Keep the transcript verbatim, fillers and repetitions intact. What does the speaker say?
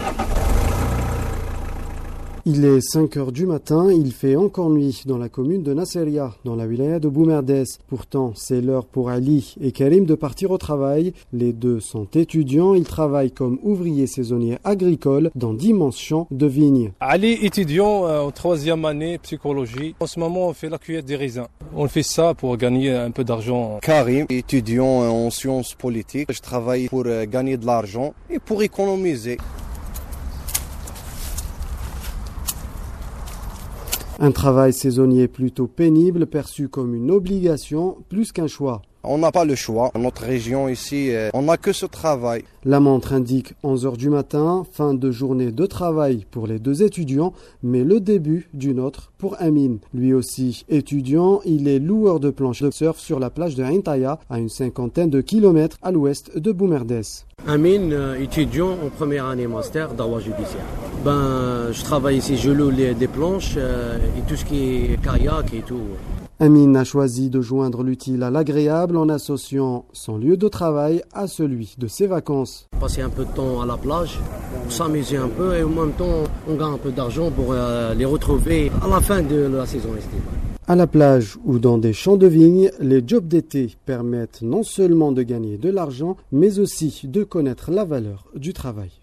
Il est cinq heures du matin, il fait encore nuit dans la commune de Nasseria, dans la wilaya de Boumerdès. Pourtant, c'est l'heure pour Ali et Karim de partir au travail. Les deux sont étudiants, ils travaillent comme ouvriers saisonniers agricoles dans d'immenses champs de vignes. Ali, étudiant euh, en troisième année psychologie. En ce moment, on fait la cueillette des raisins. On fait ça pour gagner un peu d'argent. Karim, étudiant en sciences politiques. Je travaille pour euh, gagner de l'argent et pour économiser. Un travail saisonnier plutôt pénible, perçu comme une obligation plus qu'un choix. On n'a pas le choix. Dans notre région ici, on n'a que ce travail. La montre indique onze heures du matin, fin de journée de travail pour les deux étudiants, mais le début d'une autre pour Amin. Lui aussi étudiant, il est loueur de planches de surf sur la plage de Intaya, à une cinquantaine de kilomètres à l'ouest de Boumerdès. Amin, euh, étudiant en première année master d'Awa judiciaire. Ben, je travaille ici, je loue les, des planches euh, et tout ce qui est kayak et tout. Amin a choisi de joindre l'utile à l'agréable en associant son lieu de travail à celui de ses vacances. Passer un peu de temps à la plage, pour s'amuser un peu et en même temps on gagne un peu d'argent pour euh, les retrouver à la fin de la saison estivale. À la plage ou dans des champs de vignes, les jobs d'été permettent non seulement de gagner de l'argent, mais aussi de connaître la valeur du travail.